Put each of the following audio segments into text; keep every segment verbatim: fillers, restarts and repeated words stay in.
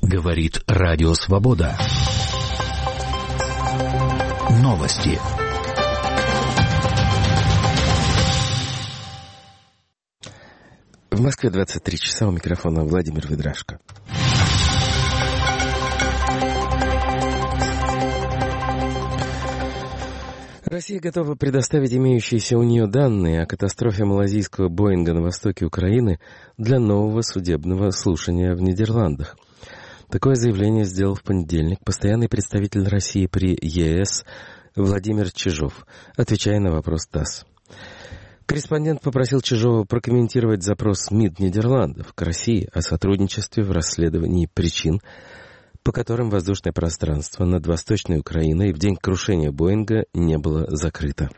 Говорит Радио Свобода. Новости. В Москве двадцать три часа, у микрофона Владимир Ведрашко. Россия готова предоставить имеющиеся у нее данные о катастрофе малазийского Боинга на востоке Украины для нового судебного слушания в Нидерландах. Такое заявление сделал в понедельник постоянный представитель России при ЕС Владимир Чижов, отвечая на вопрос ТАСС. Корреспондент попросил Чижова прокомментировать запрос МИД Нидерландов к России о сотрудничестве в расследовании причин, по которым воздушное пространство над Восточной Украиной в день крушения Боинга не было закрыто.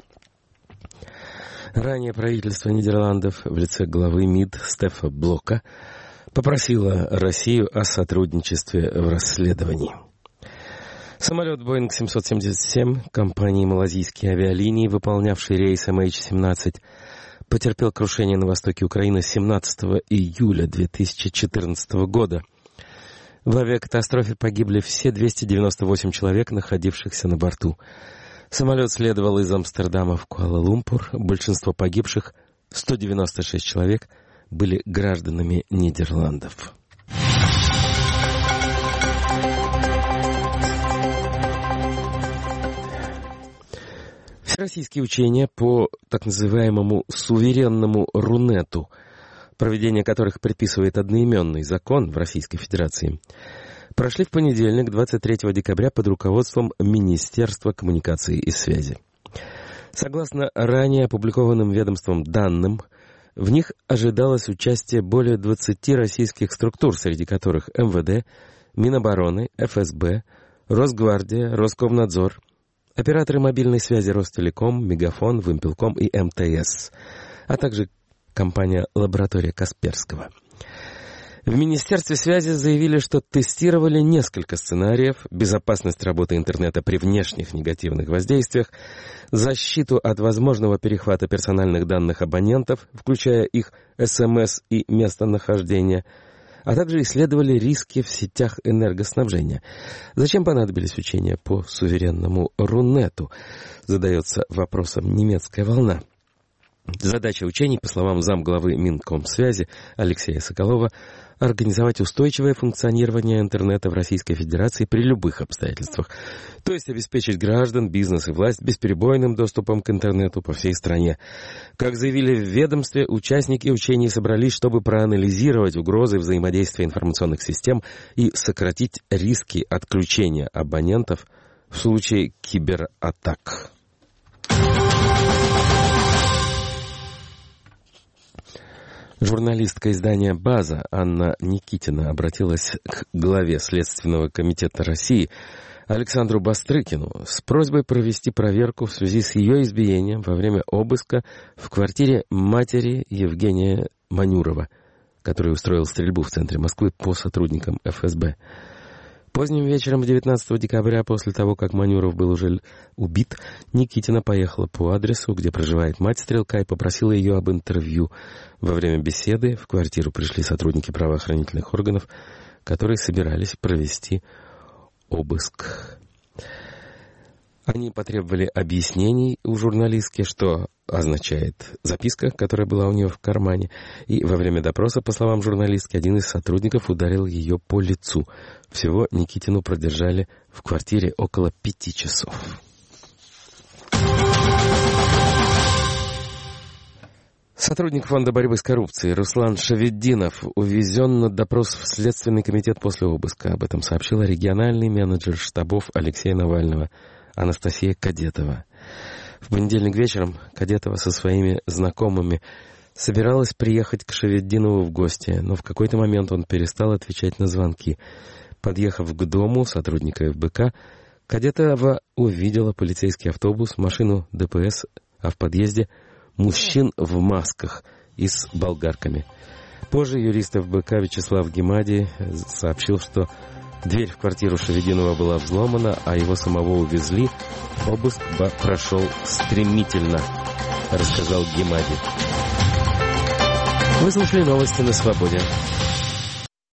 Ранее правительство Нидерландов в лице главы МИД Стефа Блока попросило Россию о сотрудничестве в расследовании. Самолет Боинг семьсот семьдесят семь компании «Малазийские авиалинии», выполнявший рейс эм эйч семнадцать, потерпел крушение на востоке Украины семнадцатого июля две тысячи четырнадцатого года. В авиакатастрофе погибли все двести девяносто восемь человек, находившихся на борту. Самолет следовал из Амстердама в Куала-Лумпур. Большинство погибших, сто девяносто шесть человек, были гражданами Нидерландов. Всероссийские учения по так называемому суверенному Рунету, проведение которых предписывает одноименный закон в Российской Федерации, прошли в понедельник, двадцать третьего декабря, под руководством Министерства коммуникации и связи. Согласно ранее опубликованным ведомством данным, в них ожидалось участие более двадцати российских структур, среди которых эм вэ дэ, Минобороны, эф эс бэ, Росгвардия, Роскомнадзор, операторы мобильной связи Ростелеком, Мегафон, Вимпелком и эм тэ эс, а также компания «Лаборатория Касперского». В Министерстве связи заявили, что тестировали несколько сценариев: безопасность работы интернета при внешних негативных воздействиях, защиту от возможного перехвата персональных данных абонентов, включая их эс эм эс и местонахождение, а также исследовали риски в сетях энергоснабжения. Зачем понадобились учения по суверенному Рунету? Задается вопросом немецкая волна. Задача учений, по словам замглавы Минкомсвязи Алексея Соколова, организовать устойчивое функционирование интернета в Российской Федерации при любых обстоятельствах, то есть обеспечить граждан, бизнес и власть бесперебойным доступом к интернету по всей стране. Как заявили в ведомстве, участники учений собрались, чтобы проанализировать угрозы взаимодействия информационных систем и сократить риски отключения абонентов в случае кибератак. Журналистка издания «База» Анна Никитина обратилась к главе Следственного комитета России Александру Бастрыкину с просьбой провести проверку в связи с ее избиением во время обыска в квартире матери Евгения Манюрова, который устроил стрельбу в центре Москвы по сотрудникам эф эс бэ. Поздним вечером девятнадцатого декабря, после того, как Манюров был уже убит, Никитина поехала по адресу, где проживает мать стрелка, и попросила ее об интервью. Во время беседы в квартиру пришли сотрудники правоохранительных органов, которые собирались провести обыск. Они потребовали объяснений у журналистки, что означает записка, которая была у нее в кармане. И во время допроса, по словам журналистки, один из сотрудников ударил ее по лицу. Всего Никитину продержали в квартире около пяти часов. Сотрудник Фонда борьбы с коррупцией Руслан Шаведдинов увезен на допрос в Следственный комитет после обыска. Об этом сообщила региональный менеджер штабов Алексея Навального Анастасия Кадетова. В понедельник вечером Кадетова со своими знакомыми собиралась приехать к Шаведдинову в гости, но в какой-то момент он перестал отвечать на звонки. Подъехав к дому сотрудника эф бэ ка, Кадетова увидела полицейский автобус, машину дэ пэ эс, а в подъезде мужчин в масках и с болгарками. Позже юрист эф бэ ка Вячеслав Гемадий сообщил, что дверь в квартиру Шаведдинова была взломана, а его самого увезли. Обыск прошел стремительно, рассказал Гемадий. Вы слушали новости на Свободе.